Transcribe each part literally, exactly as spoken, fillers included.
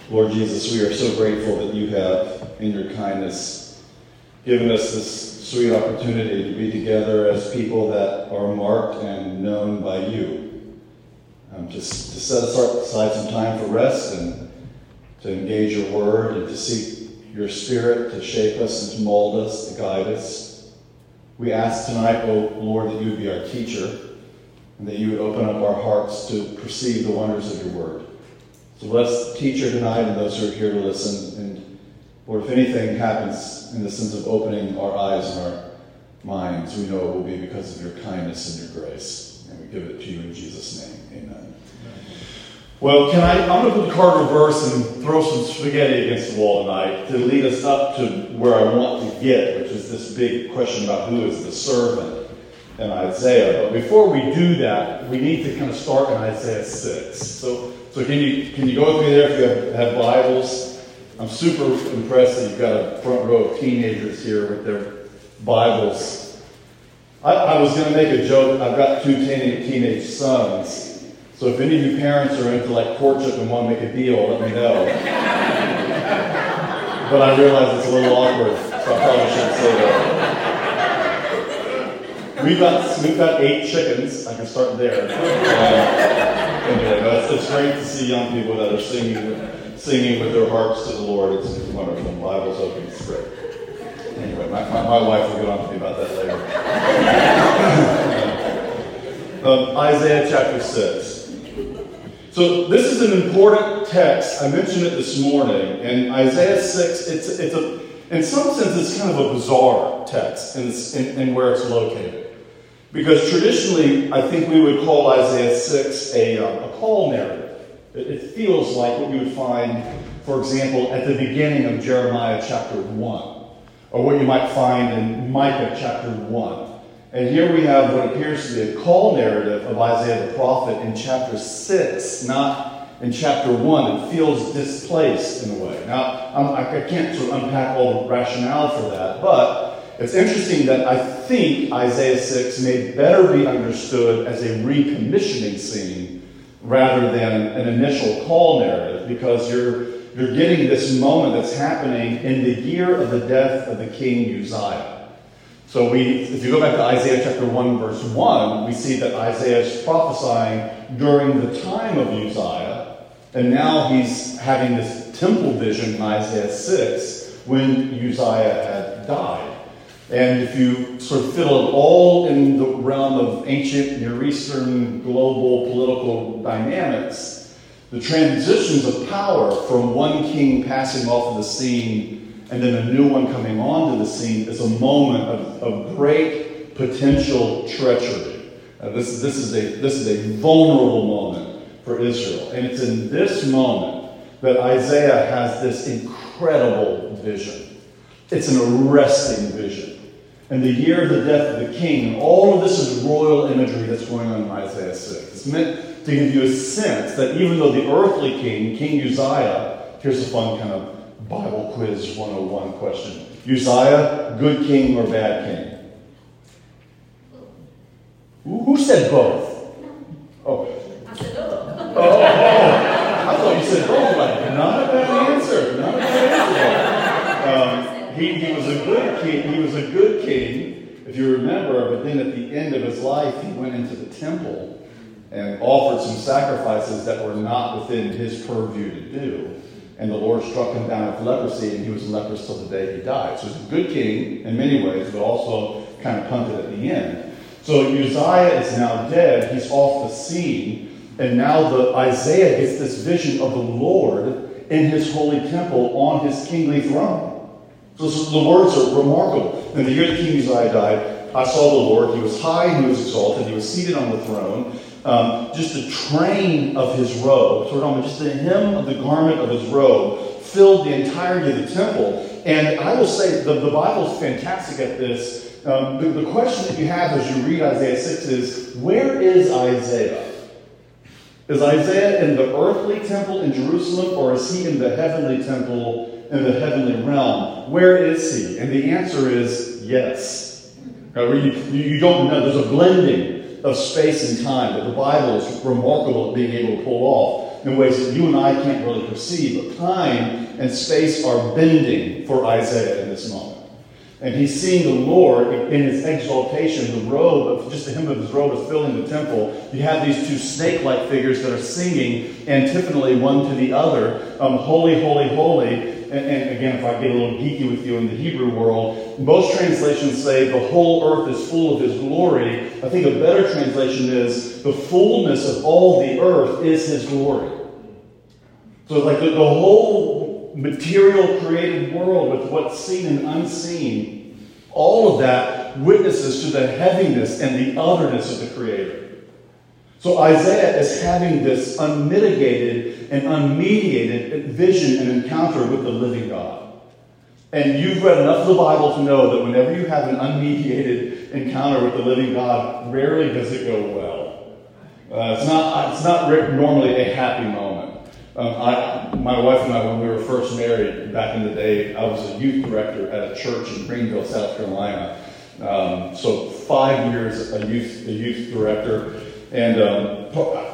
Lord Jesus, we are so grateful that you have, in your kindness, given us this sweet opportunity to be together as people that are marked and known by you. Um, just to set aside some time for rest and to engage your word and to seek your spirit to shape us and to mold us, to guide us. We ask tonight, oh Lord, that you would be our teacher and that you would open up our hearts to perceive the wonders of your word. So bless the teacher tonight and those who are here to listen. And Lord, if anything happens in the sense of opening our eyes and our minds, we know it will be because of your kindness and your grace. And we give it to you in Jesus' name. Amen. Well, can I, I'm going to put the card reverse and throw some spaghetti against the wall tonight to lead us up to where I want to get, which is this big question about who is the servant in Isaiah. But before we do that, we need to kind of start in Isaiah six. So, so can you can you go with me there if you have, have Bibles? I'm super impressed that you've got a front row of teenagers here with their Bibles. I, I was going to make a joke. I've got two teenage, teenage sons. So if any of you parents are into like courtship and want to make a deal, let me know. But I realize it's a little awkward, so I probably shouldn't say that. We've got we've got eight chickens. I can start there. Uh, anyway, no, it's, it's great to see young people that are singing singing with their hearts to the Lord. It's wonderful. The Bible's open. It's great. Anyway, my, my, my wife will get on to me about that later. um, Isaiah chapter six. So this is an important text. I mentioned it this morning. And Isaiah six, it's, it's a, in some sense, it's kind of a bizarre text in, in, in where it's located. Because traditionally, I think we would call Isaiah six a, uh, a call narrative. It, it feels like what you would find, for example, at the beginning of Jeremiah chapter one. Or what you might find in Micah chapter one. And here we have what appears to be a call narrative of Isaiah the prophet in chapter six, not in chapter one. It feels displaced in a way. Now, I'm, I can't sort of unpack all the rationale for that, but it's interesting that I think Isaiah six may better be understood as a recommissioning scene rather than an initial call narrative, because you're, you're getting this moment that's happening in the year of the death of the king Uzziah. So we, if you go back to Isaiah chapter one, verse one, we see that Isaiah is prophesying during the time of Uzziah, and now he's having this temple vision in Isaiah six when Uzziah had died. And if you sort of fiddle it all in the realm of ancient Near Eastern global political dynamics, the transitions of power from one king passing off of the scene and then a new one coming onto the scene is a moment of, of great potential treachery. Uh, this, this, is a, this is a vulnerable moment for Israel. And it's in this moment that Isaiah has this incredible vision. It's an arresting vision. And the year of the death of the king, and all of this is royal imagery that's going on in Isaiah six. It's meant to give you a sense that even though the earthly king, King Uzziah, here's a fun kind of Bible quiz one oh one question. Uzziah, good king or bad king? Who, who said both? Oh. I said oh. Oh, oh. I thought you said both. Like, not a bad answer. Not a bad answer. Um, he, he was a good king. He was a good king, if you remember, but then at the end of his life, he went into the temple and offered some sacrifices that were not within his purview to do. And the Lord struck him down with leprosy, and he was leprous till the day he died. So he's a good king in many ways, but also kind of punted at the end. So Uzziah is now dead. He's off the scene. And now the Isaiah gets this vision of the Lord in his holy temple on his kingly throne. So, so the words are remarkable. In the year that King Uzziah died, I saw the Lord. He was high and he was exalted. He was seated on the throne. Um, just the train of his robe, sort of just the hem of the garment of his robe, filled the entirety of the temple. And I will say the, the Bible is fantastic at this. Um, the, the question that you have as you read Isaiah six is, where is Isaiah? Is Isaiah in the earthly temple in Jerusalem, or is he in the heavenly temple in the heavenly realm? Where is he? And the answer is yes. Now, you, you don't know. There's a blending of space and time that the Bible is remarkable at being able to pull off. all in ways that you and I can't really perceive. But time and space are bending for Isaiah in this moment. And he's seeing the Lord in his exaltation. The robe, of just the hem of his robe is filling the temple. You have these two snake-like figures that are singing antiphonally one to the other. Um, holy, holy, holy. And, and again, if I get a little geeky with you in the Hebrew world, most translations say the whole earth is full of his glory. I think a better translation is the fullness of all the earth is his glory. So like the, the whole material created world with what's seen and unseen, all of that witnesses to the heaviness and the otherness of the Creator. So Isaiah is having this unmitigated and unmediated vision and encounter with the living God. And you've read enough of the Bible to know that whenever you have an unmediated encounter with the living God, rarely does it go well. Uh, it's not, it's not normally a happy moment. Um, I, my wife and I, when we were first married back in the day, I was a youth director at a church in Greenville, South Carolina. Um, so five years a youth a youth director. And um,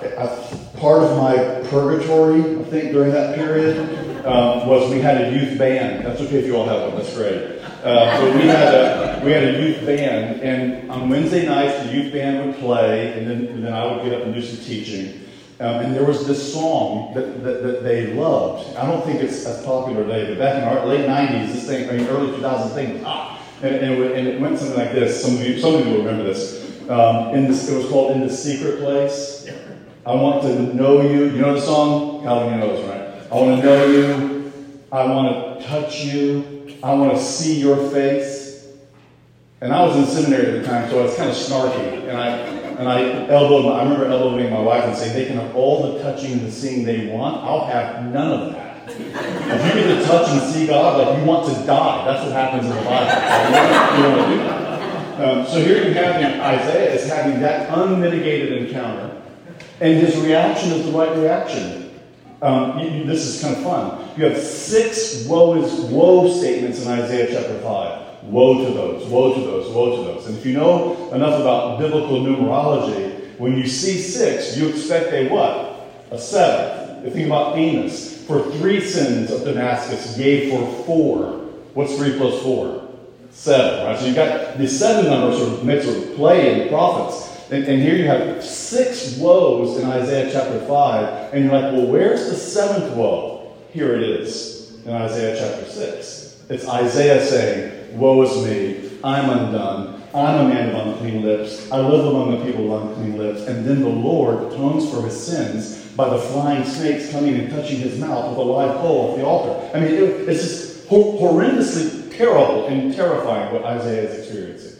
part of my purgatory, I think, during that period, um, was we had a youth band. That's okay if you all have one. That's great. Uh, so we had a we had a youth band, and on Wednesday nights the youth band would play, and then and then I would get up and do some teaching. Um, and there was this song that, that, that they loved. I don't think it's as popular today, but back in our late nineties, this thing, I mean, early two thousands, thing was hot. And, and, it, and it went something like this. Some of you, some of you will remember this. Um, in this. It was called In the Secret Place. I want to know you. You know the song? Calvin knows, right? I want to know you. I want to touch you. I want to see your face. And I was in seminary at the time, so I was kind of snarky. And I... And I elbowed, I remember elbowing my wife and saying, they can have all the touching and the seeing they want. I'll have none of that. If you get to touch and see God, like you want to die. That's what happens in the Bible. You don't want to do that. Um, so here you have him, Isaiah is having that unmitigated encounter. And his reaction is the right reaction. Um, you, you, this is kind of fun. You have six woe is woe statements in Isaiah chapter five. Woe to those, woe to those, woe to those. And if you know enough about biblical numerology, when you see six, you expect a what? A seven. You think about Amos. For three sins of Damascus gave for four. What's three plus four? Seven, right? So you've got the seven numbers sort of mixed with play in the prophets. And, and here you have six woes in Isaiah chapter five. And you're like, well, where's the seventh woe? Here it is in Isaiah chapter six. It's Isaiah saying, woe is me, I'm undone, I'm a man of unclean lips, I live among the people of unclean lips, and then the Lord atones for his sins by the flying snakes coming and touching his mouth with a live coal at the altar. I mean, it, it's just hor- horrendously terrible and terrifying what Isaiah is experiencing.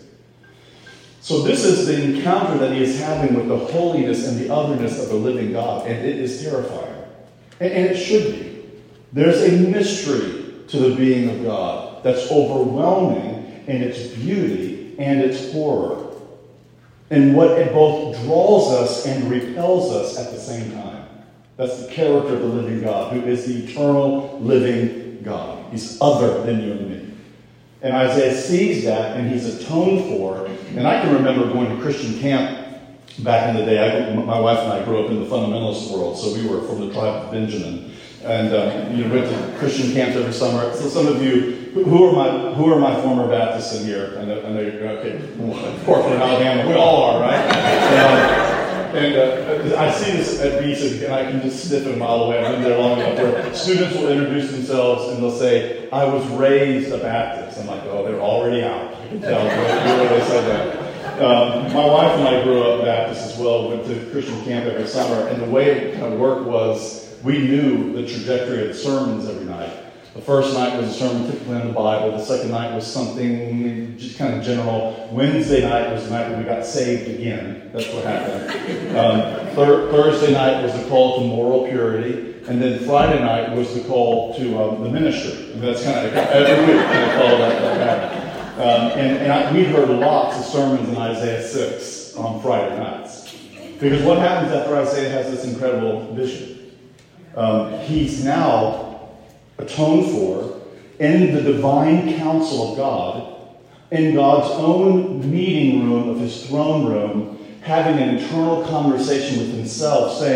So this is the encounter that he is having with the holiness and the otherness of the living God, and it is terrifying. And, and it should be. There's a mystery to the being of God that's overwhelming in its beauty and its horror, and what it both draws us and repels us at the same time. That's the character of the living God, who is the eternal living God. He's other than you and me. And Isaiah sees that, and he's atoned for. And I can remember going to Christian camp back in the day. I, my wife and I grew up in the fundamentalist world, so we were from the tribe of Benjamin. And um, you know, went to Christian camps every summer. So some of you, who are my who are my former Baptists in here? I know, I know you're okay. Well, of course, we're in Alabama. We all are, right? Um, and uh, I see this at B S I, and I can just sniff it a mile away. I've been there long enough. Where students will introduce themselves and they'll say, "I was raised a Baptist." I'm like, "Oh, they're already out." I can tell where they said that. Um, my wife and I grew up Baptist as well. Went to Christian camp every summer, and the way it kind of worked was, we knew the trajectory of the sermons every night. The first night was a sermon typically on the Bible. The second night was something just kind of general. Wednesday night was the night when we got saved again. That's what happened. Um, thir- Thursday night was the call to moral purity. And then Friday night was the call to um, the ministry. And that's kind of every week kind of call that that um, And, and I, we heard lots of sermons in Isaiah six on Friday nights. Because what happens after Isaiah has this incredible vision? Um, he's now atoned for in the divine counsel of God, in God's own meeting room of his throne room, having an internal conversation with himself, saying,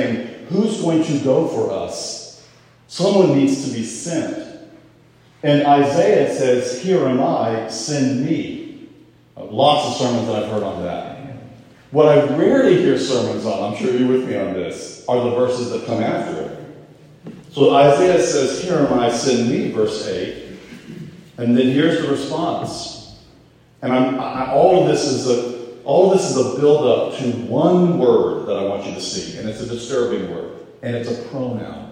who's going to go for us? Someone needs to be sent. And Isaiah says, here am I, send me. Uh, lots of sermons that I've heard on that. What I rarely hear sermons on, I'm sure you're with me on this, are the verses that come after it. So Isaiah says, here am I, send me, verse eight. And then here's the response. And I'm, I, all of this is a all of this is a build-up to one word that I want you to see, and it's a disturbing word, and it's a pronoun.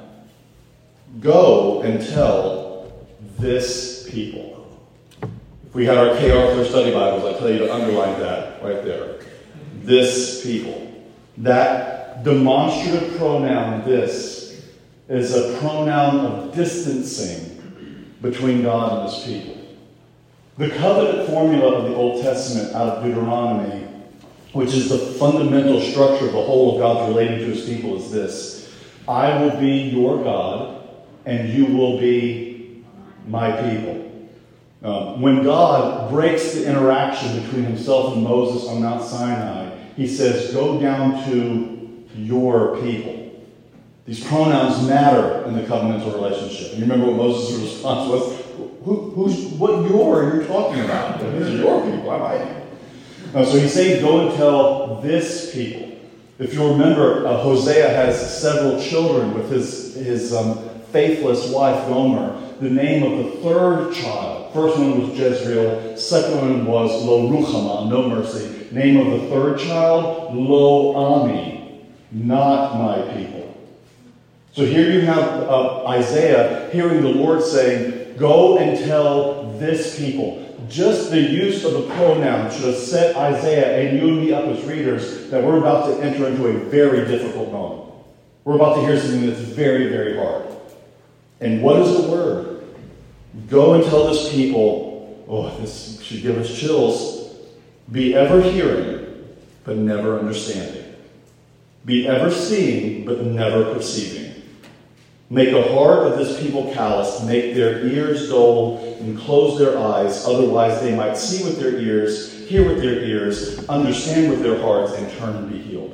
Go and tell this people. If we had our K. Arthur study Bibles, I'd tell you to underline that right there. This people. That demonstrative pronoun, this, is a pronoun of distancing between God and his people. The covenant formula of the Old Testament out of Deuteronomy, which is the fundamental structure of the whole of God's relating to his people, is this. I will be your God, and you will be my people. Um, when God breaks the interaction between himself and Moses on Mount Sinai, he says, go down to your people. These pronouns matter in the covenantal relationship. And you remember what Moses' response was? Who, who's, what your are you talking about? These are your people, I'm my people. Uh, so he's saying, go and tell this people. If you remember, uh, Hosea has several children with his, his um, faithless wife, Gomer. The name of the third child, first one was Jezreel, second one was Lo Ruchama, no mercy. Name of the third child, Lo Ami, not my people. So here you have uh, Isaiah hearing the Lord saying, go and tell this people. Just the use of the pronoun should have set Isaiah and you and me up as readers that we're about to enter into a very difficult moment. We're about to hear something that's very, very hard. And what is the word? Go and tell this people, oh, this should give us chills. Be ever hearing, but never understanding. Be ever seeing, but never perceiving. Make the heart of this people callous, make their ears dull, and close their eyes, otherwise they might see with their ears, hear with their ears, understand with their hearts, and turn and be healed.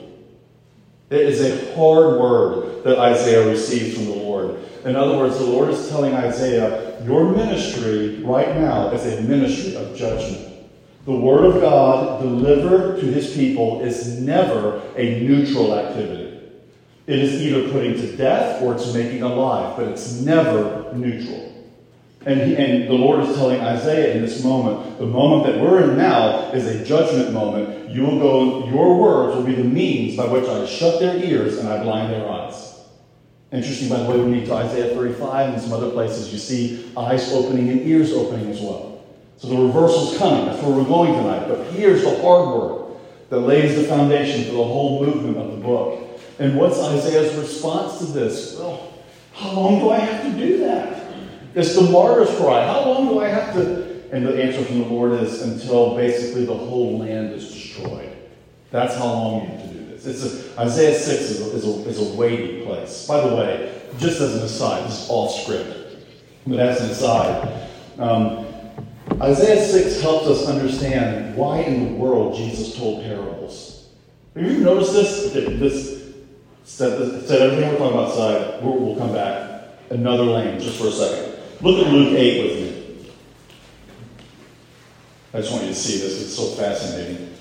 It is a hard word that Isaiah receives from the Lord. In other words, the Lord is telling Isaiah, your ministry right now is a ministry of judgment. The word of God delivered to his people is never a neutral activity. It is either putting to death or it's making alive, but it's never neutral. And, he, and the Lord is telling Isaiah in this moment, the moment that we're in now is a judgment moment. You will go, your words will be the means by which I shut their ears and I blind their eyes. Interesting, by the way, when we need to Isaiah thirty-five and some other places, you see eyes opening and ears opening as well. So the reversal's coming. That's where we're going tonight. But here's the hard word that lays the foundation for the whole movement of the book. And what's Isaiah's response to this? Well, how long do I have to do that? It's the martyr's cry. How long do I have to? And the answer from the Lord is until basically the whole land is destroyed. That's how long you have to do this. It's a, Isaiah six is a, is, a, is a weighty place. By the way, just as an aside, this is off script, but as an aside, um, Isaiah six helps us understand why in the world Jesus told parables. Have you noticed this? This Set, set everything we're talking about aside. We'll, we'll come back another lane just for a second. Look at Luke eight with me. I just want you to see this. It's so fascinating.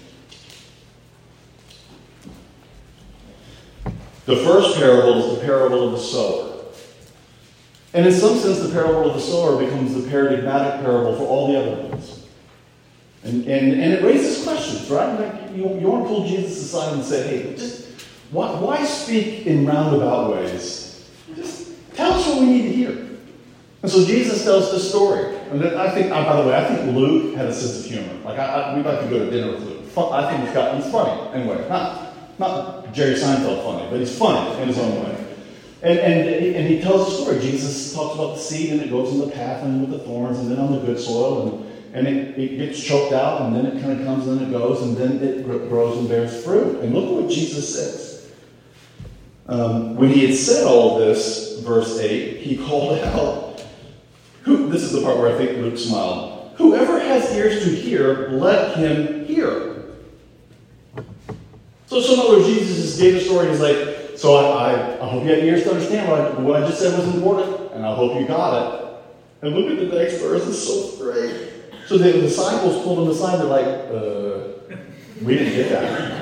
The first parable is the parable of the sower. And in some sense, the parable of the sower becomes the paradigmatic parable for all the other ones. And, and, and it raises questions, right? Like you, you want to pull Jesus aside and say, hey, just Why, why speak in roundabout ways? Just tell us what we need to hear. And so Jesus tells this story. And I think, by the way, I think Luke had a sense of humor. Like, I, I, we'd like to go to dinner with Luke. Fun, I think he's got, he's funny. Anyway, not, not Jerry Seinfeld funny, but he's funny in his own way. And, and, and he tells the story. Jesus talks about the seed, and it goes in the path and with the thorns, and then on the good soil, and And it, it gets choked out, and then it kind of comes, and it goes, and then it grows and bears fruit. And look at what Jesus says. Um, when he had said all this, verse eight, he called out, who, this is the part where I think Luke smiled, whoever has ears to hear, let him hear. So, so in other words, Jesus just gave a story. He's like, So I, I, I hope you have ears to understand what I, what I just said was important, and I hope you got it. And look at the next verse, it's so great. So the disciples pulled him aside, they're like, uh, we didn't get that.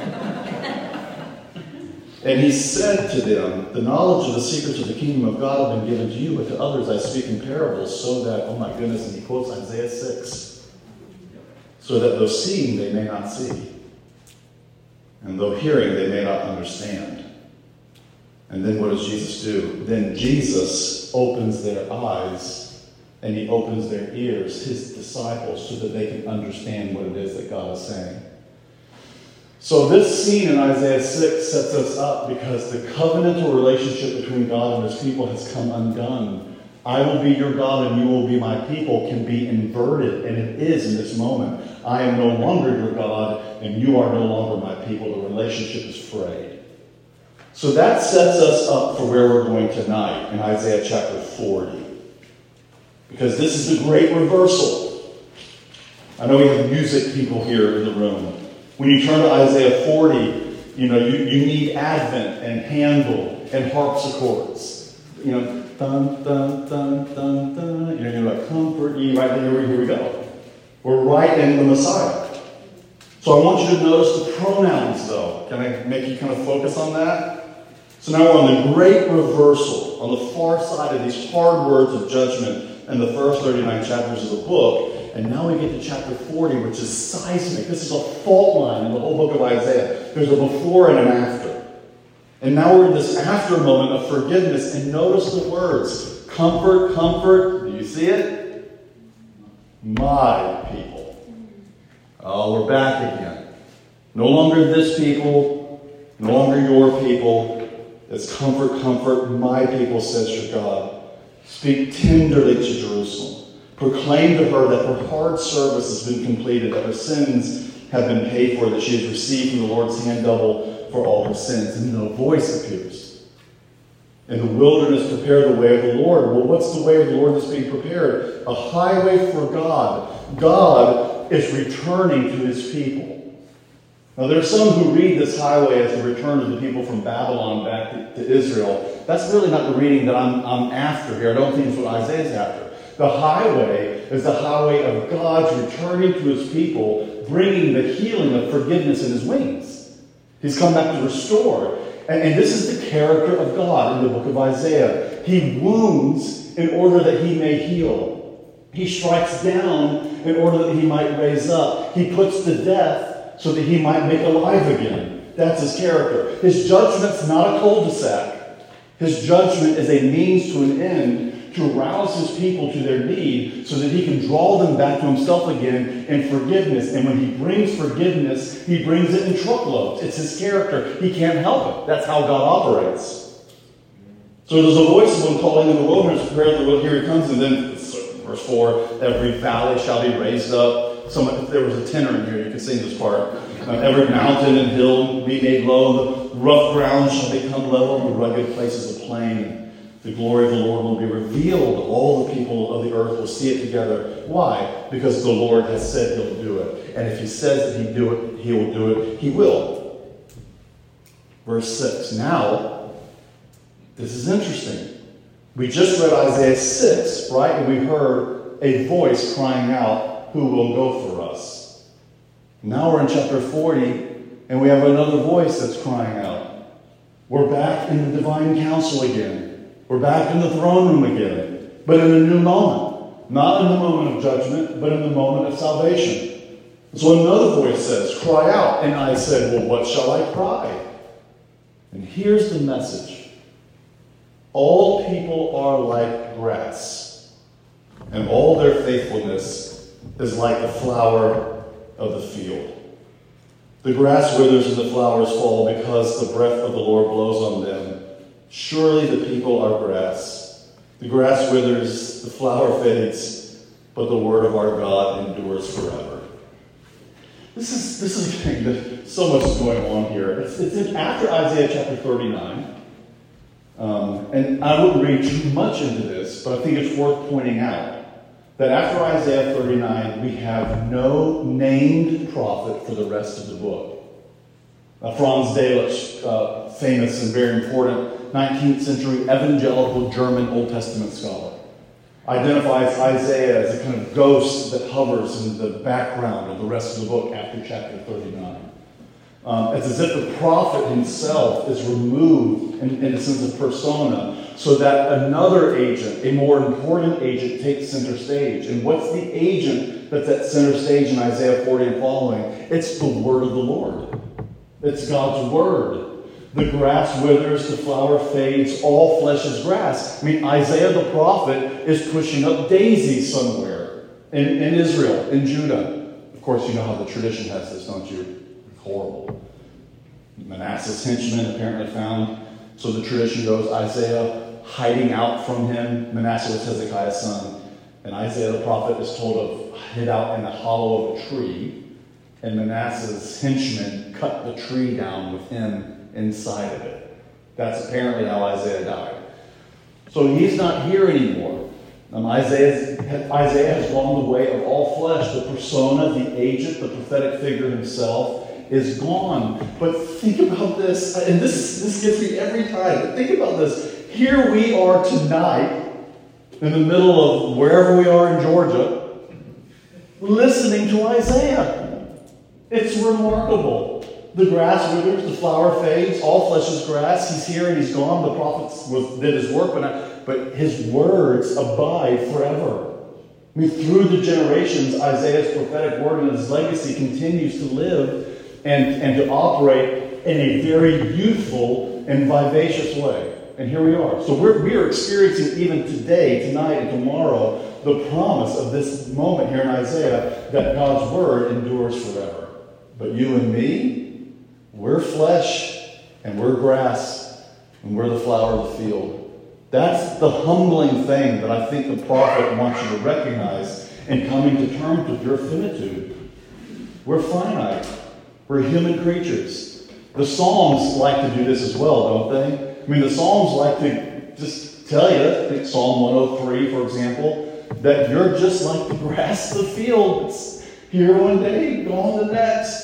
And he said to them, the knowledge of the secrets of the kingdom of God have been given to you, but to others I speak in parables, so that, oh my goodness, and he quotes Isaiah six, so that though seeing they may not see, and though hearing they may not understand. And then what does Jesus do? Then Jesus opens their eyes, and he opens their ears, his disciples, so that they can understand what it is that God is saying. So this scene in Isaiah six sets us up because the covenantal relationship between God and his people has come undone. I will be your God and you will be my people can be inverted, and it is in this moment. I am no longer your God and you are no longer my people. The relationship is frayed. So that sets us up for where we're going tonight in Isaiah chapter forty. Because this is a great reversal. I know we have music people here in the room. When you turn to Isaiah forty, you know, you, you need Advent and Handel and harpsichords. You know, dun, dun, dun, dun, dun. You know, you're like, comfort ye, right there, here we go. We're right in the Messiah. So I want you to notice the pronouns, though. Can I make you kind of focus on that? So now we're on the great reversal, on the far side of these hard words of judgment in the first thirty-nine chapters of the book. And now we get to chapter forty, which is seismic. This is a fault line in the whole book of Isaiah. There's a before and an after. And now we're in this after moment of forgiveness. And notice the words. Comfort, comfort. Do you see it? My people. Oh, we're back again. No longer this people. No longer your people. It's comfort, comfort. My people, says your God. Speak tenderly to Jerusalem. Proclaim to her that her hard service has been completed, that her sins have been paid for, that she has received from the Lord's hand double for all her sins. And then a voice appears. In the wilderness, prepare the way of the Lord. Well, what's the way of the Lord that's being prepared? A highway for God. God is returning to his people. Now, there are some who read this highway as the return of the people from Babylon back to, to Israel. That's really not the reading that I'm, I'm after here. I don't think it's what Isaiah's after. The highway is the highway of God's returning to his people, bringing the healing of forgiveness in his wings. He's come back to restore. And, and this is the character of God in the book of Isaiah. He wounds in order that he may heal. He strikes down in order that he might raise up. He puts to death so that he might make alive again. That's his character. His judgment's not a cul-de-sac. His judgment is a means to an end, to rouse his people to their need so that he can draw them back to himself again in forgiveness. And when he brings forgiveness, he brings it in truckloads. It's his character. He can't help it. That's how God operates. So there's a voice of one calling in the wilderness, prepare the road, here he comes. And then verse four, every valley shall be raised up. Some, if there was a tenor in here, you can sing this part. Uh, every mountain and hill be made low. The rough ground shall become level. The rugged places a plain. The glory of the Lord will be revealed. All the people of the earth will see it together. Why? Because the Lord has said he'll do it. And if he says that he'll do it, he will do it. He will. Verse six. Now, this is interesting. We just read Isaiah six, right? And we heard a voice crying out, who will go for us? Now we're in chapter forty, and we have another voice that's crying out. We're back in the divine council again. We're back in the throne room again, but in a new moment. Not in the moment of judgment, but in the moment of salvation. So another voice says, cry out. And I said, well, what shall I cry? And here's the message. All people are like grass, and all their faithfulness is like the flower of the field. The grass withers and the flowers fall because the breath of the Lord blows on them. Surely the people are grass. The grass withers, the flower fades, but the word of our God endures forever. This is this is a thing that so much is going on here. It's, it's in, after Isaiah chapter thirty-nine. Um, and I wouldn't read too much into this, but I think it's worth pointing out that after Isaiah thirty-nine, we have no named prophet for the rest of the book. Uh, Franz Delitzsch uh, famous and very important nineteenth century evangelical German Old Testament scholar. Identifies Isaiah as a kind of ghost that hovers in the background of the rest of the book after chapter thirty-nine. Um, it's as if the prophet himself is removed in, in a sense of persona so that another agent, a more important agent, takes center stage. And what's the agent that's at center stage in Isaiah forty and following? It's the word of the Lord. It's God's word. The grass withers, the flower fades, all flesh is grass. I mean, Isaiah the prophet is pushing up daisies somewhere in, in Israel, in Judah. Of course, you know how the tradition has this, don't you? Horrible. Manasseh's henchmen apparently found. So the tradition goes, Isaiah hiding out from him. Manasseh was Hezekiah's son. And Isaiah the prophet is told to hid out in the hollow of a tree. And Manasseh's henchmen cut the tree down with him inside of it. That's apparently how Isaiah died. So he's not here anymore. Um, Isaiah, Isaiah has gone the way of all flesh. The persona, the agent, the prophetic figure himself is gone. But think about this, and this, this gets me every time, but think about this. Here we are tonight, in the middle of wherever we are in Georgia, listening to Isaiah. It's remarkable. The grass withers, the flower fades, all flesh is grass. He's here and he's gone. The prophet was, did his work, but, I, but his words abide forever. I mean, through the generations, Isaiah's prophetic word and his legacy continues to live and, and to operate in a very youthful and vivacious way. And here we are. So we're, we are experiencing even today, tonight, and tomorrow, the promise of this moment here in Isaiah that God's word endures forever. But you and me, we're flesh, and we're grass, and we're the flower of the field. That's the humbling thing that I think the prophet wants you to recognize in coming to terms with your finitude. We're finite. We're human creatures. The Psalms like to do this as well, don't they? I mean, the Psalms like to just tell you, I think Psalm one oh three, for example, that you're just like the grass of the field. It's here one day, gone the next.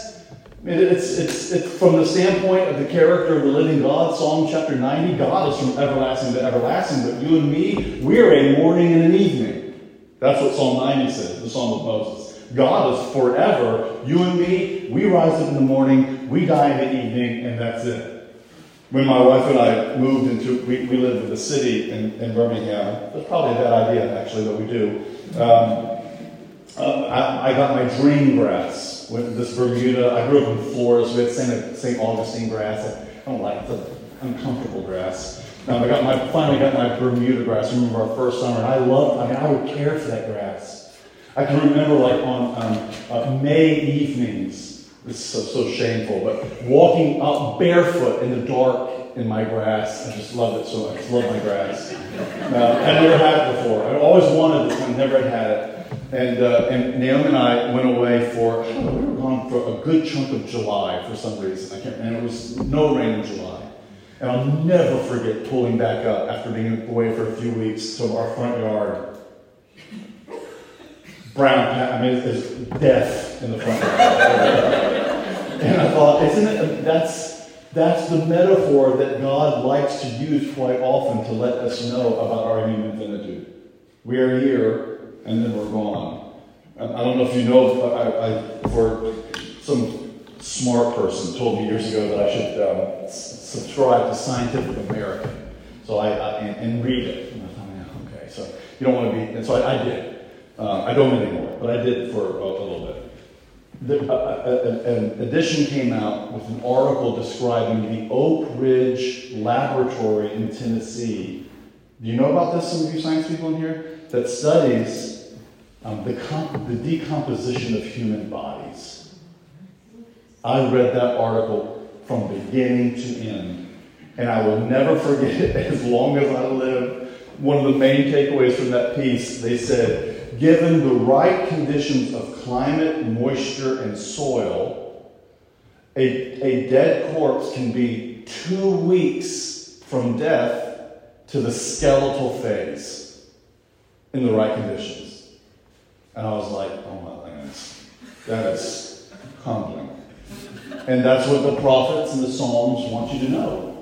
It's, it's, it's from the standpoint of the character of the living God, Psalm chapter ninety, God is from everlasting to everlasting, but you and me, we're a morning and an evening. That's what Psalm ninety says, the Psalm of Moses. God is forever. You and me, we rise up in the morning, we die in the evening, and that's it. When my wife and I moved into, we, we lived in the city in, in Birmingham. That's probably a bad idea, actually, but we do. Um, uh, I, I got my dream grass. With this Bermuda, I grew up in Florida, so we had Saint Saint Augustine grass. I don't like it; it's an uncomfortable grass. Now I got my finally got my Bermuda grass. I remember our first summer, and I loved. I mean, I would care for that grass. I can remember, like on um, uh, May evenings. This is so, so shameful, but walking out barefoot in the dark in my grass. I just loved it so much. I just love my grass. Uh, I never had it before. I always wanted it, but never had it. And uh, and Naomi and I went away for, I don't know, we were gone for a good chunk of July for some reason. I can't remember. It was no rain in July. And I'll never forget pulling back up after being away for a few weeks to our front yard. Brown, I mean, it's death in the front yard. And I thought, isn't it, that's, that's the metaphor that God likes to use quite often to let us know about our human finitude. We are here, and then we're gone. I don't know if you know, I, I, for some smart person told me years ago that I should um, s- subscribe to Scientific American. So I, I and, and read it. And I thought, yeah, okay, so you don't want to be, and so I, I did. Uh, I don't anymore, but I did for a, a little bit. The, uh, a, a, an edition came out with an article describing the Oak Ridge Laboratory in Tennessee. Do you know about this, some of you science people in here? That studies Um, the, comp- the decomposition of human bodies. I read that article from beginning to end, and I will never forget it as long as I live. One of the main takeaways from that piece, they said, given the right conditions of climate, moisture, and soil, a, a dead corpse can be two weeks from death to the skeletal phase in the right conditions. And I was like, oh my goodness, that is humbling. And that's what the prophets and the Psalms want you to know.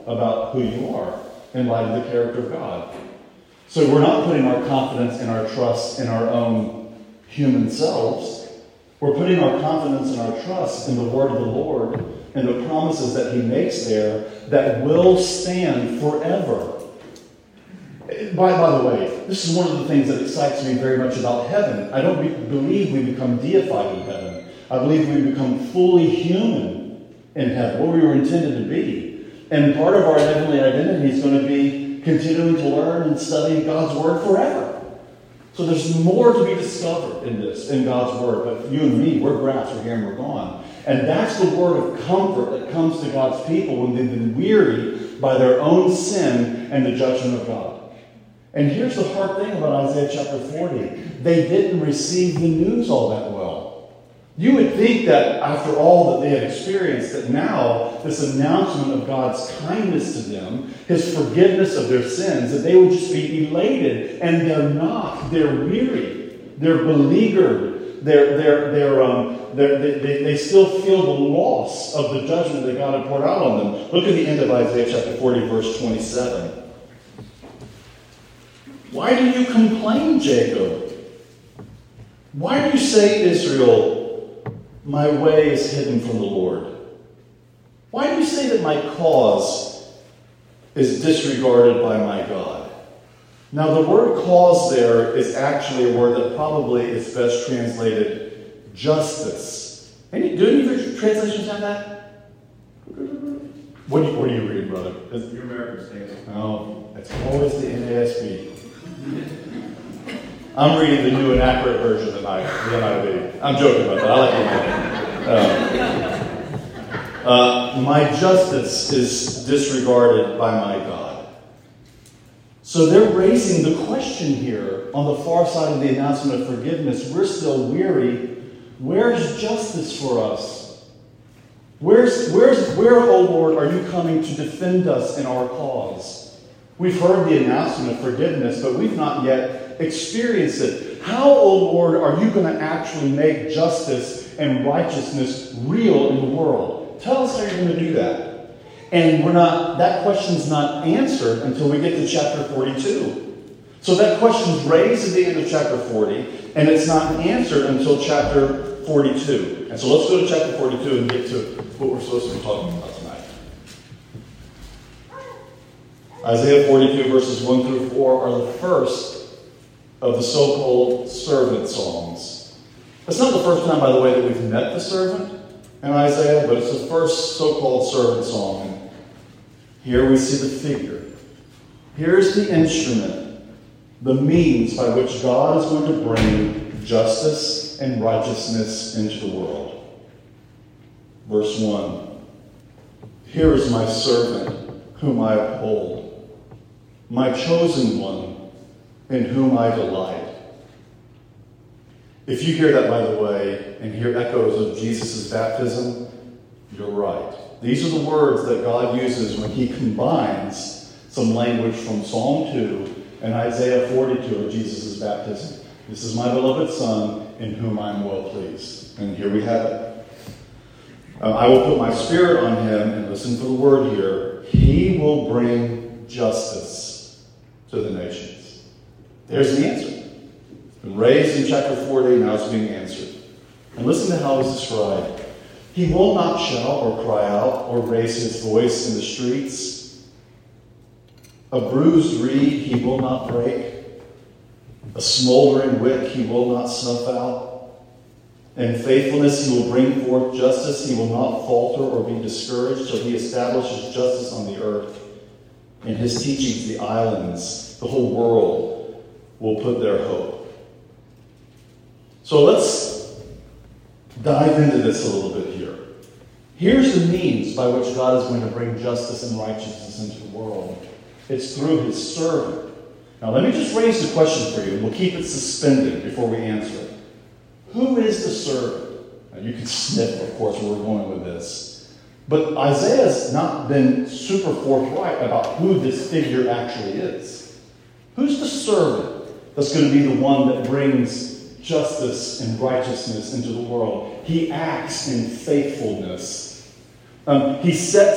about who you are in light of the character of God. So we're not putting our confidence and our trust in our own human selves. We're putting our confidence and our trust in the word of the Lord and the promises that he makes there that will stand forever. By, by the way, this is one of the things that excites me very much about heaven. I don't be, believe we become deified in heaven. I believe we become fully human in heaven, what we were intended to be. And part of our heavenly identity is going to be continuing to learn and study God's word forever. So there's more to be discovered in this, in God's word. But you and me, we're grass, we're here and we're gone. And that's the word of comfort that comes to God's people when they've been wearied by their own sin and the judgment of God. And here's the hard thing about Isaiah chapter forty. They didn't receive the news all that well. You would think that after all that they had experienced, that now this announcement of God's kindness to them, his forgiveness of their sins, that they would just be elated. And they're not. They're weary. They're beleaguered. They're, they're, they're, um, they're, they, they, they still feel the loss of the judgment that God had poured out on them. Look at the end of Isaiah chapter forty, verse twenty-seven. Why do you complain, Jacob? Why do you say, Israel, my way is hidden from the Lord? Why do you say that my cause is disregarded by my God? Now, the word cause there is actually a word that probably is best translated justice. Any, do any of your translations have that? What do you, what do you read, brother? Is, Your American Standard. Oh, it's always the N A S B. I'm reading the new and accurate version of the N I V. I'm joking about that. I like it. Uh, uh, my justice is disregarded by my God. So they're raising the question here on the far side of the announcement of forgiveness. We're still weary. Where's justice for us? Where's, where's, where, O Lord, are you coming to defend us in our cause? We've heard the announcement of forgiveness, but we've not yet experienced it. How, O Lord, are you going to actually make justice and righteousness real in the world? Tell us how you're going to do that. And we're not, that question's not answered until we get to chapter forty-two. So that question's raised at the end of chapter forty, and it's not answered until chapter forty-two. And so let's go to chapter forty-two and get to what we're supposed to be talking about tonight. Isaiah forty-two verses one through four are the first of the so-called servant songs. It's not the first time, by the way, that we've met the servant in Isaiah, but it's the first so-called servant song. Here we see the figure. Here's the instrument, the means by which God is going to bring justice and righteousness into the world. Verse one. Here is my servant, whom I uphold, my chosen one, in whom I delight. If you hear that, by the way, and hear echoes of Jesus' baptism, you're right. These are the words that God uses when he combines some language from Psalm two and Isaiah forty-two of Jesus' baptism. This is my beloved Son, in whom I am well pleased. And here we have it. Uh, I will put my spirit on him, and listen for the word here. He will bring justice to the nations. There's the answer. It's been raised in chapter forty, now it's being answered. And listen to how it's described. He will not shout or cry out or raise his voice in the streets. A bruised reed he will not break. A smoldering wick he will not snuff out. In faithfulness he will bring forth justice. He will not falter or be discouraged till he establishes justice on the earth. In his teachings the islands, the whole world, will put their hope. So let's dive into this a little bit here. Here's the means by which God is going to bring justice and righteousness into the world. It's through his servant. Now let me just raise the question for you, and we'll keep it suspended before we answer it. Who is the servant? Now you can sniff, of course, where we're going with this. But Isaiah's not been super forthright about who this figure actually is. Who's the servant that's going to be the one that brings justice and righteousness into the world? He acts in faithfulness. Um, he sets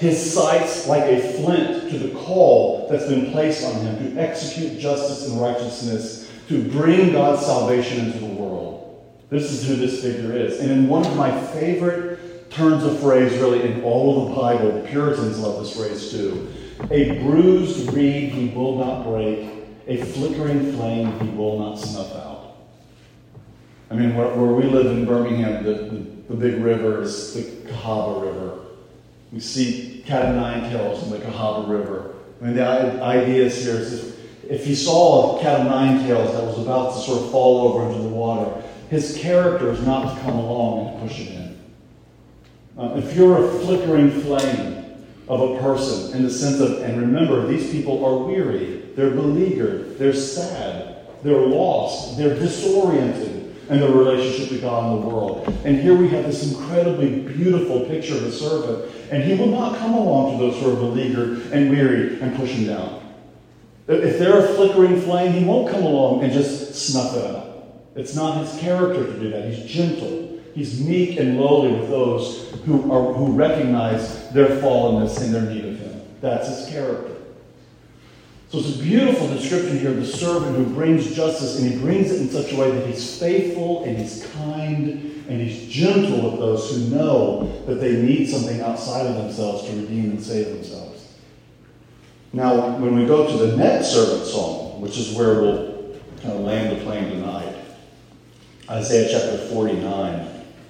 his sight's like a flint to the call that's been placed on him to execute justice and righteousness, to bring God's salvation into the world. This is who this figure is. And in one of my favorite turns of phrase, really, in all of the Bible, the Puritans love this phrase too. A bruised reed he will not break, a flickering flame he will not snuff out. I mean, where, where we live in Birmingham, the, the, the big river is the Cahaba River. We see cat o' nine tails in the Cahaba River. I mean, the idea is here is if you saw a cat o' nine tails that was about to sort of fall over into the water, his character is not to come along and push it in. Uh, if you're a flickering flame of a person in the sense of, and remember, these people are weary, they're beleaguered, they're sad, they're lost, they're disoriented in their relationship to God and the world. And here we have this incredibly beautiful picture of a servant, and he will not come along to those who are beleaguered and weary and push him down. If they're a flickering flame, he won't come along and just snuff it out. It's not his character to do that. He's gentle. He's meek and lowly with those who are who recognize their fallenness and their need of him. That's his character. So it's a beautiful description here of the servant who brings justice, and he brings it in such a way that he's faithful and he's kind and he's gentle with those who know that they need something outside of themselves to redeem and save themselves. Now, when we go to the next servant song, which is where we'll kind of land the plane tonight, Isaiah chapter forty-nine.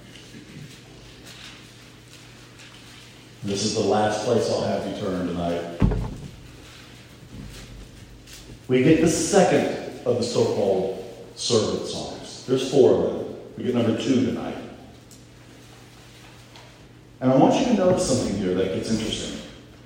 This is the last place I'll have you turn tonight. We get the second of the so-called servant songs. There's four of them. We get number two tonight. And I want you to notice something here that gets interesting.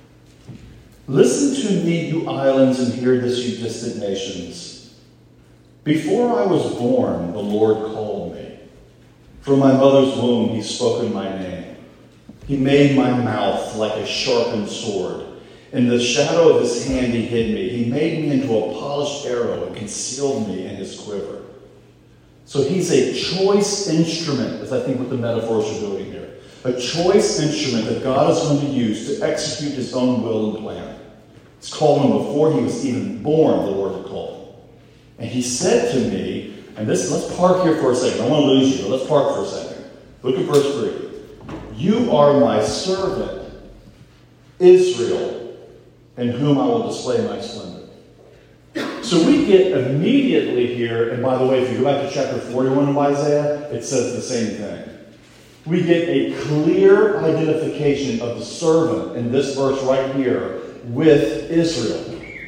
Listen to me, you islands, and hear this, you distant nations. Before I was born, the Lord called me. From my mother's womb, he spoke in my name. He made my mouth like a sharpened sword. In the shadow of his hand he hid me. He made me into a polished arrow and concealed me in his quiver. So he's a choice instrument, is I think what the metaphors are doing here. A choice instrument that God is going to use to execute his own will and plan. It's called him before he was even born, the Lord had called him. And he said to me, and this, let's park here for a second. I don't want to lose you, but let's park for a second. Look at verse three. You are my servant, Israel, in whom I will display my splendor. So we get immediately here, and by the way, if you go back to chapter forty-one of Isaiah, it says the same thing. We get a clear identification of the servant in this verse right here with Israel.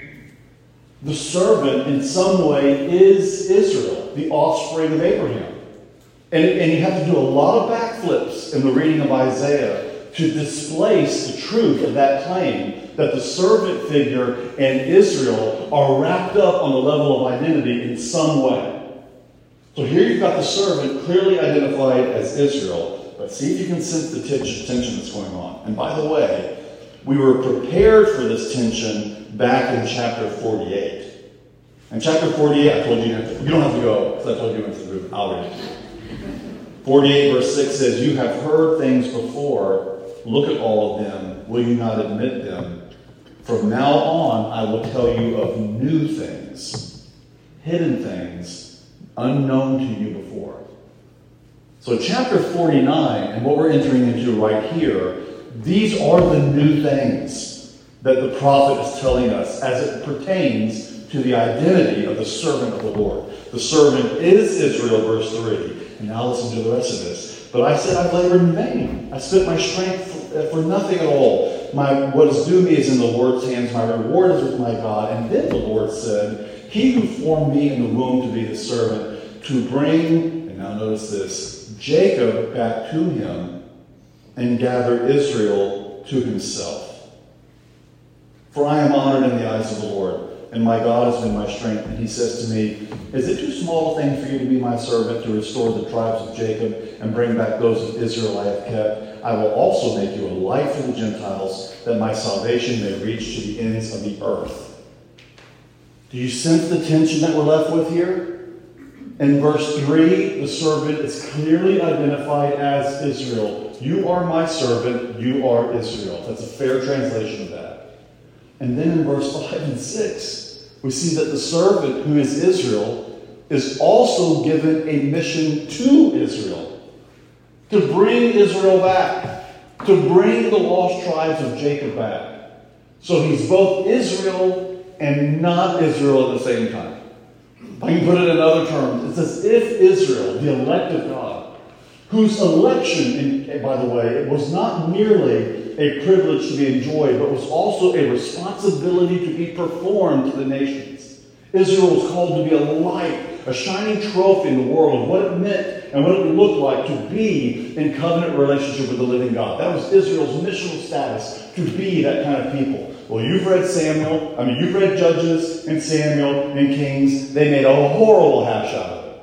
The servant, in some way, is Israel, the offspring of Abraham. And, and you have to do a lot of backflips in the reading of Isaiah to displace the truth of that claim that the servant figure and Israel are wrapped up on the level of identity in some way. So here you've got the servant clearly identified as Israel, but see if you can sense the t- tension that's going on. And by the way, we were prepared for this tension back in chapter forty-eight. In chapter forty-eight, I told you, you, have to, you don't have to go, because I told you into the room. I'll read it to you. forty-eight verse six says, you have heard things before. Look at all of them. Will you not admit them? From now on, I will tell you of new things, hidden things, unknown to you before. So chapter forty-nine, and what we're entering into right here, these are the new things that the prophet is telling us as it pertains to the identity of the servant of the Lord. The servant is Israel, verse three. And now listen to the rest of this. But I said, I've labored in vain. I spent my strength for, for nothing at all. My, what is due me is in the Lord's hands. My reward is with my God. And then the Lord said, he who formed me in the womb to be his servant, to bring, and now notice this, Jacob back to him and gather Israel to himself. For I am honored in the eyes of the Lord, and my God has been my strength. And he says to me, is it too small a thing for you to be my servant, to restore the tribes of Jacob and bring back those of Israel I have kept? I will also make you a light for the Gentiles, that my salvation may reach to the ends of the earth. Do you sense the tension that we're left with here? In verse three, the servant is clearly identified as Israel, You are my servant, you are Israel. That's a fair translation of that. And then in verse five and six, we see that the servant who is Israel is also given a mission to Israel. To bring Israel back. To bring the lost tribes of Jacob back. So he's both Israel and not Israel at the same time. If I can put it in other terms, it's as if Israel, the elect of God, whose election, and by the way, it was not merely a privilege to be enjoyed, but was also a responsibility to be performed to the nations. Israel was called to be a light, a shining trophy in the world of what it meant and what it would look like to be in covenant relationship with the living God. That was Israel's missional status, to be that kind of people. Well, you've read Samuel, I mean, you've read Judges and Samuel and Kings. They made a horrible hash out of it.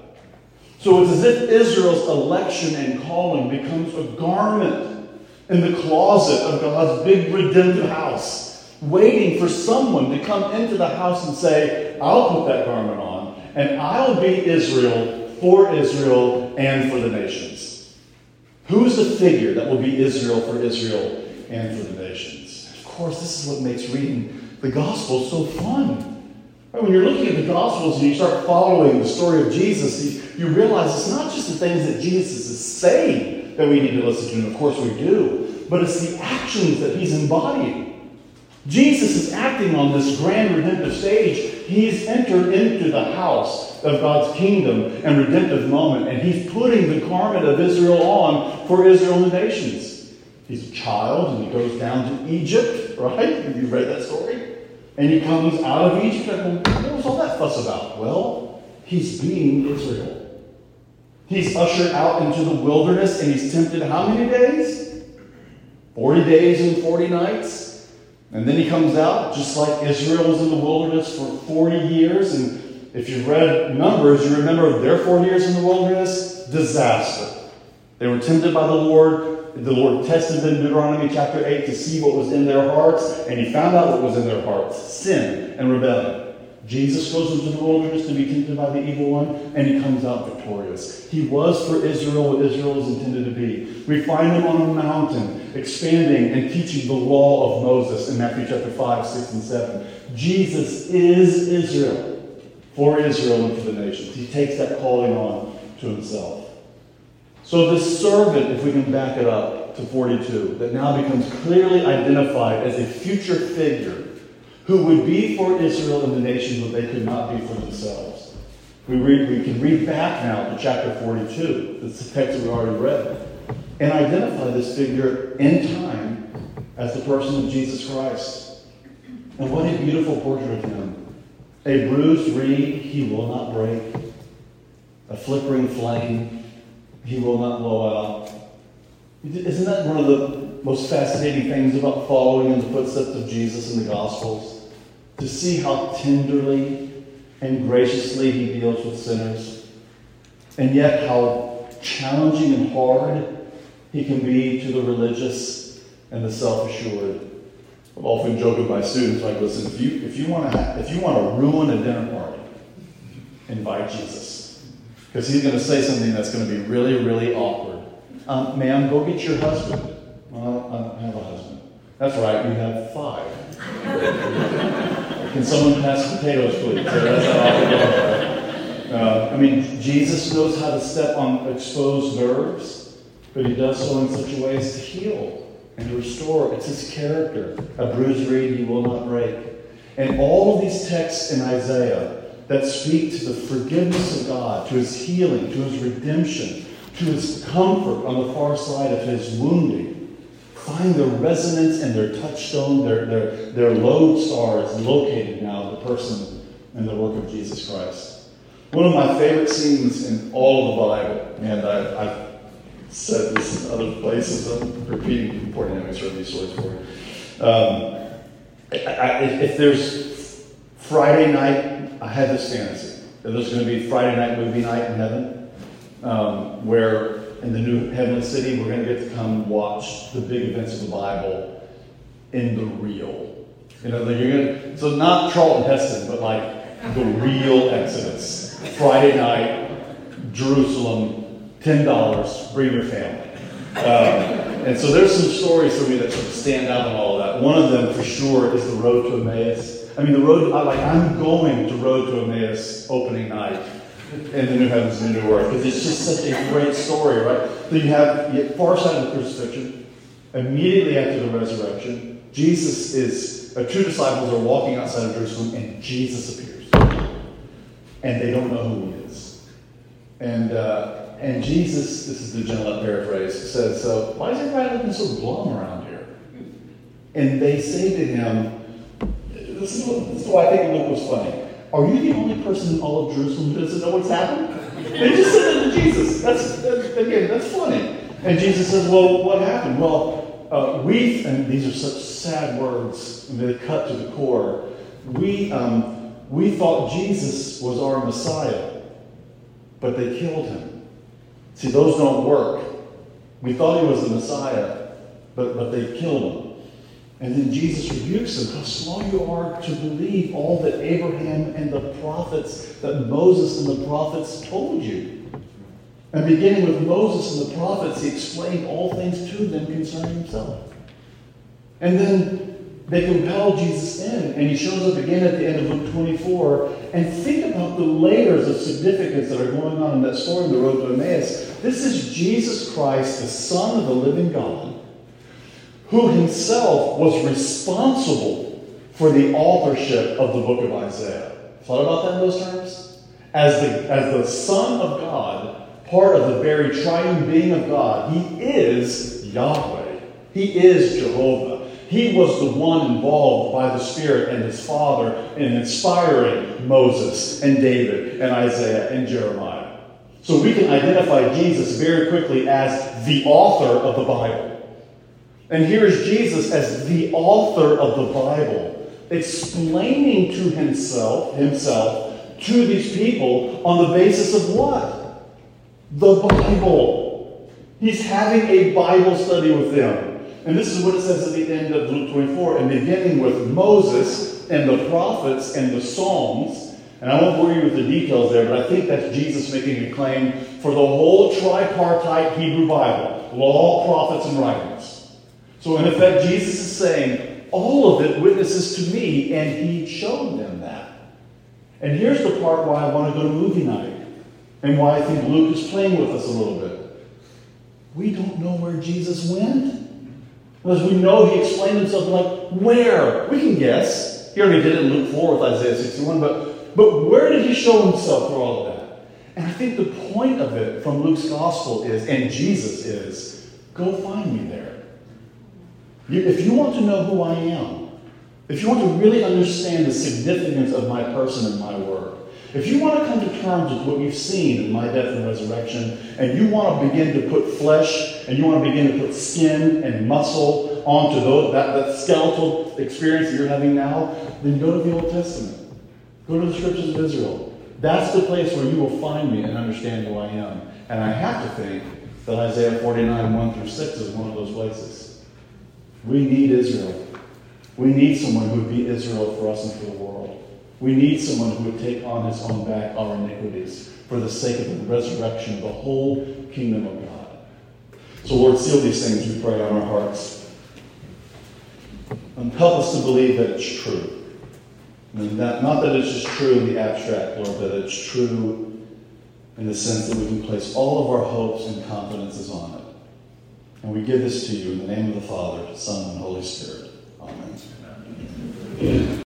So it's as if Israel's election and calling becomes a garment in the closet of God's big redemptive house, waiting for someone to come into the house and say, I'll put that garment on, and I'll be Israel for Israel and for the nations. Who's the figure that will be Israel for Israel and for the nations? Of course, this is what makes reading the Gospels so fun. Right? When you're looking at the Gospels and you start following the story of Jesus, you, you realize it's not just the things that Jesus is saying that we need to listen to, and of course we do, but it's the actions that he's embodying. Jesus is acting on this grand redemptive stage. He's entered into the house of God's kingdom and redemptive moment, and he's putting the garment of Israel on for Israel and the nations. He's a child, and he goes down to Egypt, right? Have you read that story? And he comes out of Egypt, and well, what was all that fuss about? Well, he's being Israel. He's ushered out into the wilderness, and he's tempted how many days? Forty days and forty nights. And then he comes out, just like Israel was in the wilderness for forty years. And if you've read Numbers, you remember their forty years in the wilderness, disaster. They were tempted by the Lord. The Lord tested them in Deuteronomy chapter eight to see what was in their hearts, and he found out what was in their hearts: sin and rebellion. Jesus goes into the wilderness to be tempted by the evil one, and he comes out victorious. He was for Israel what Israel was intended to be. We find him on a mountain, expanding and teaching the law of Moses in Matthew chapter five, six, and seven. Jesus is Israel, for Israel and for the nations. He takes that calling on to himself. So this servant, if we can back it up to forty-two, that now becomes clearly identified as a future figure who would be for Israel and the nations what they could not be for themselves. We read, we can read back now to chapter forty-two, that's the text that we already read, and identify this figure in time as the person of Jesus Christ. And what a beautiful portrait of him. A bruised reed he will not break, a flickering flame he will not blow out. Isn't that one of the most fascinating things about following in the footsteps of Jesus in the Gospels? To see how tenderly and graciously he deals with sinners, and yet how challenging and hard he can be to the religious and the self-assured. I've often joked with my students, like, listen, if you if you want to if you want to ruin a dinner party, invite Jesus. Because he's going to say something that's going to be really, really awkward. Um, ma'am, go get your husband. Well, I don't have a husband. That's right, you have five. Can someone pass potatoes, please? So that's how awkward. Uh, I mean, Jesus knows how to step on exposed nerves, but he does so in such a way as to heal and to restore. It's his character. A bruised reed he will not break. And all of these texts in Isaiah that speak to the forgiveness of God, to his healing, to his redemption, to his comfort on the far side of his wounding, find their resonance and their touchstone, their, their, their lodestar is located now in the person and the work of Jesus Christ. One of my favorite scenes in all of the Bible, and I, I've said this in other places, I'm repeating important enemies for these stories for you. Um, I, I, if there's Friday night, I had this fantasy that there's going to be Friday night movie night in heaven, um, where in the new heavenly city we're going to get to come watch the big events of the Bible in the real. You know, you're going to, so not Charlton Heston, but like the real Exodus. Friday night, Jerusalem, ten dollars, bring your family. Um, And so there's some stories for me that sort of stand out in all of that. One of them, for sure, is the Road to Emmaus. I mean, the road, I like, I'm going to Road to Emmaus opening night in the New Heavens and the New Earth, because it's just such a great story, right? So you have the far side of the crucifixion, immediately after the resurrection, Jesus is, uh, two disciples are walking outside of Jerusalem, and Jesus appears. And they don't know who he is. And, uh, And Jesus, this is the general paraphrase, says, so why is everybody looking so glum around here? And they say to him, this is, what, this is why I think Luke was funny. Are you the only person in all of Jerusalem who doesn't know what's happened? They just said that to Jesus. That's, that's again, that's funny. And Jesus says, well, what happened? Well, uh, we, and these are such sad words, and they cut to the core. We, um, we thought Jesus was our Messiah, but they killed him. See, those don't work. We thought he was the Messiah, but, but they killed him. And then Jesus rebukes them. How slow you are to believe all that Abraham and the prophets, that Moses and the prophets told you. And beginning with Moses and the prophets, he explained all things to them concerning himself. And then they compel Jesus in, and he shows up again at the end of Luke twenty-four. And think about the layers of significance that are going on in that story in the Road to Emmaus. This is Jesus Christ, the Son of the living God, who himself was responsible for the authorship of the book of Isaiah. Thought about that in those terms? As the, as the Son of God, part of the very triune being of God, he is Yahweh. He is Jehovah. He was the one involved by the Spirit and his Father in inspiring Moses and David and Isaiah and Jeremiah. So we can identify Jesus very quickly as the author of the Bible. And here is Jesus as the author of the Bible, explaining to himself, himself to these people on the basis of what? The Bible. He's having a Bible study with them. And this is what it says at the end of Luke twenty-four, and beginning with Moses and the prophets and the Psalms. And I won't bore you with the details there, but I think that's Jesus making a claim for the whole tripartite Hebrew Bible, law, prophets, and writings. So in effect, Jesus is saying, all of it witnesses to me, and he showed them that. And here's the part why I want to go to movie night, and why I think Luke is playing with us a little bit. We don't know where Jesus went. Because we know he explained himself like, where? We can guess. He already did it in Luke four with Isaiah sixty-one, but, but where did he show himself through all of that? And I think the point of it from Luke's gospel is, and Jesus is, go find me there. You, if you want to know who I am, if you want to really understand the significance of my person and my work, if you want to come to terms with what you've seen in my death and resurrection, and you want to begin to put flesh, and you want to begin to put skin and muscle onto those, that, that skeletal experience that you're having now, then go to the Old Testament. Go to the Scriptures of Israel. That's the place where you will find me and understand who I am. And I have to think that Isaiah forty-nine, one through six is one of those places. We need Israel. We need someone who would be Israel for us and for the world. We need someone who would take on his own back our iniquities for the sake of the resurrection of the whole kingdom of God. So Lord, seal these things, we pray, on our hearts. And help us to believe that it's true. And that, not that it's just true in the abstract, Lord, but it's true in the sense that we can place all of our hopes and confidences on it. And we give this to you in the name of the Father, Son, and Holy Spirit. Amen. Amen.